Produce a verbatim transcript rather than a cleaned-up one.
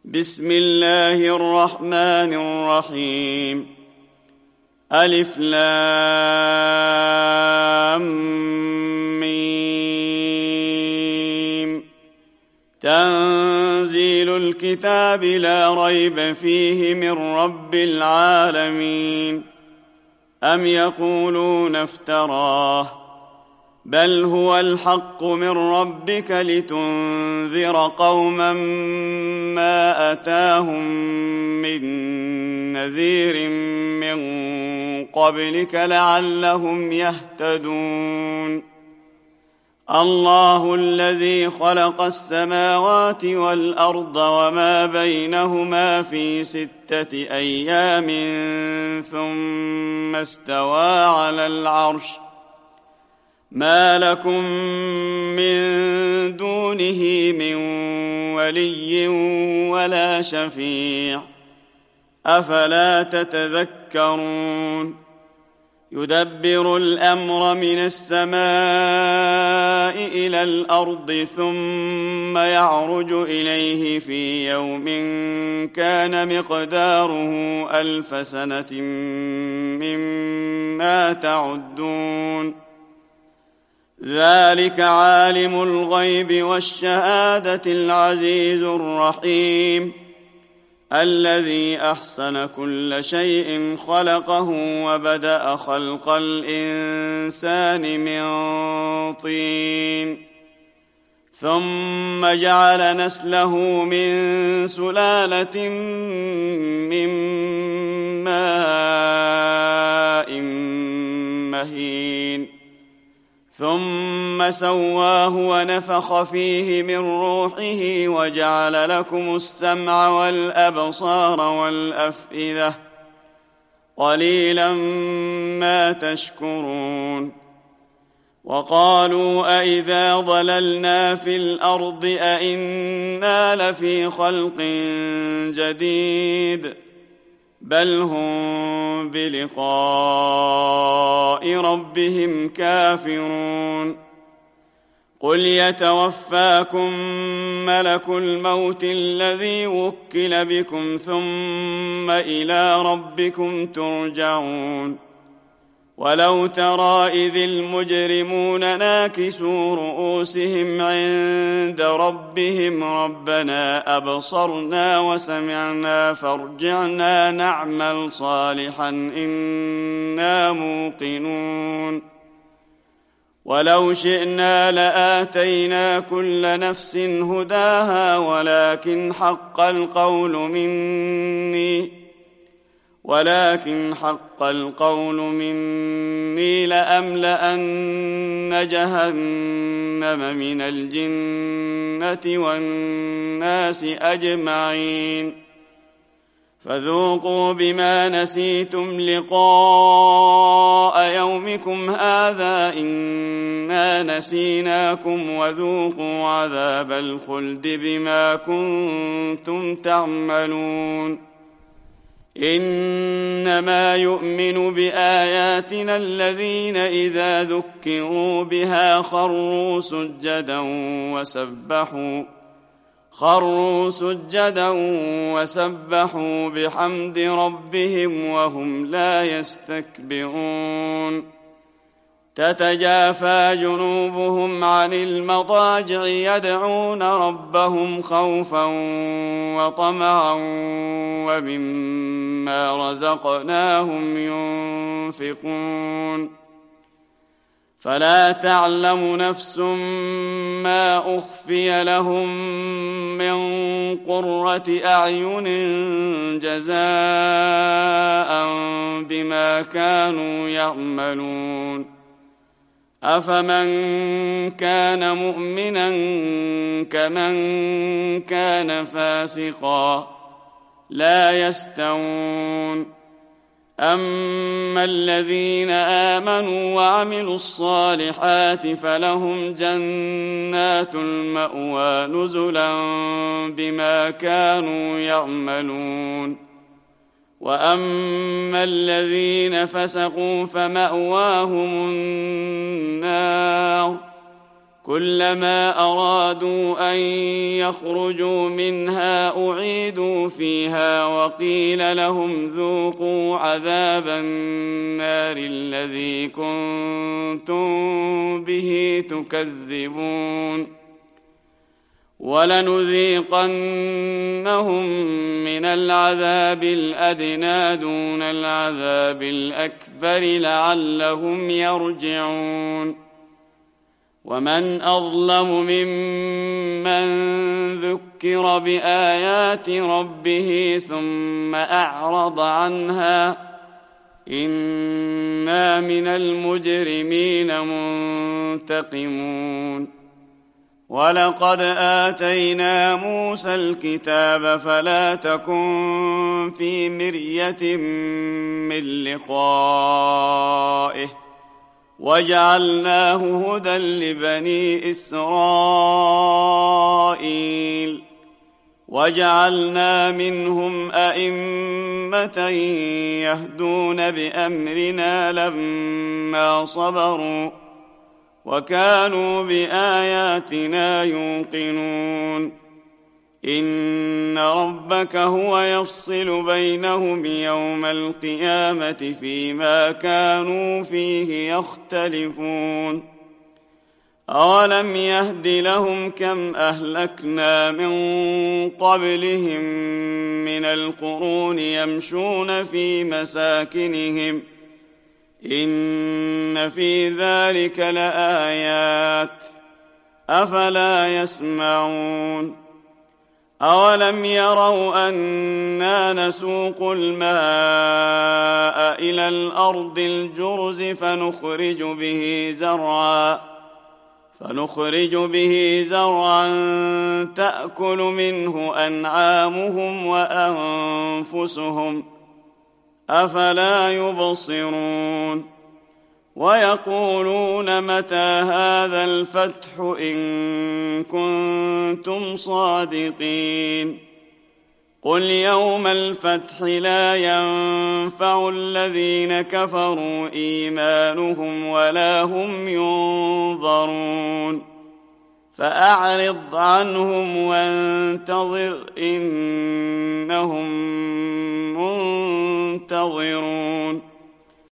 بسم الله الرحمن الرحيم. ألف لام ميم. تنزيل الكتاب لا ريب فيه من رب العالمين. أم يقولون افتراه بل هو الحق من ربك لتنذر قوما ما أتاهم من نذير من قبلك لعلهم يهتدون. الله الذي خلق السماوات والأرض وما بينهما في ستة أيام ثم استوى على العرش ما لكم من دونه من ولي ولا شفيع أفلا تتذكرون. يدبر الأمر من السماء إلى الأرض ثم يعرج إليه في يوم كان مقداره ألف سنة مما تعدون. ذلك عالم الغيب والشهادة العزيز الرحيم الذي أحسن كل شيء خلقه وبدأ خلق الإنسان من طين ثم جعل نسله من سلالة من ماء مهين ثم سواه ونفخ فيه من روحه وجعل لكم السمع والأبصار والأفئدة قليلا ما تشكرون. وقالوا أئذا ضللنا في الأرض أئنا لفي خلق جديد بل هم بلقاء ربهم كافرون. قل يتوفاكم ملك الموت الذي وكل بكم ثم إلى ربكم ترجعون. ولو ترى إذ المجرمون ناكسوا رؤوسهم عند ربهم ربنا أبصرنا وسمعنا فارجعنا نعمل صالحا إنا موقنون. ولو شئنا لآتينا كل نفس هداها ولكن حق القول مني ولكن حق القول مني لأملأن جهنم من الجنة والناس أجمعين. فذوقوا بما نسيتم لقاء يومكم هذا إنا نسيناكم وذوقوا عذاب الخلد بما كنتم تعملون. إنما يؤمن بآياتنا الذين إذا ذكروا بها خروا سجدا وسبحوا خروا سجدا وسبحوا بحمد ربهم وهم لا يستكبرون. تتجافى جنوبهم عن المضاجع يدعون ربهم خوفا وطمعا ومما رزقناهم ينفقون. فلا تعلم نفس ما أخفي لهم من قرة أعين جزاء بما كانوا يعملون. أفمن كان مؤمنا كمن كان فاسقا لا يستوون. أما الذين آمنوا وعملوا الصالحات فلهم جنات المأوى نزلا بما كانوا يعملون. وأما الذين فسقوا فمأواهم النار كلما أرادوا أن يخرجوا منها أعيدوا فيها وقيل لهم ذوقوا عذاب النار الذي كنتم به تكذبون ولنذيقنهم من العذاب الأدنى دون العذاب الأكبر لعلهم يرجعون ومن أظلم ممن ذكر بآيات ربه ثم أعرض عنها إنا من المجرمين منتقمون ولقد آتينا موسى الكتاب فلا تكن في مرية من لقائه وجعلناه هدى لبني إسرائيل وجعلنا منهم أئمة يهدون بأمرنا لما صبروا وكانوا بآياتنا يوقنون إن ربك هو يفصل بينهم يوم القيامة فيما كانوا فيه يختلفون أولم يهد لهم كم أهلكنا من قبلهم من القرون يمشون في مساكنهم إن في ذلك لآيات أفلا يسمعون أولم يروا أنا نسوق الماء إلى الأرض الجرز فنخرج به زرعا فنخرج به زرعا تأكل منه أنعامهم وأنفسهم أفلا يبصرون ويقولون متى هذا الفتح إن كنتم صادقين قل يوم الفتح لا ينفع الذين كفروا إيمانهم ولا هم ينظرون فأعرض عنهم وانتظر إنهم منتظرون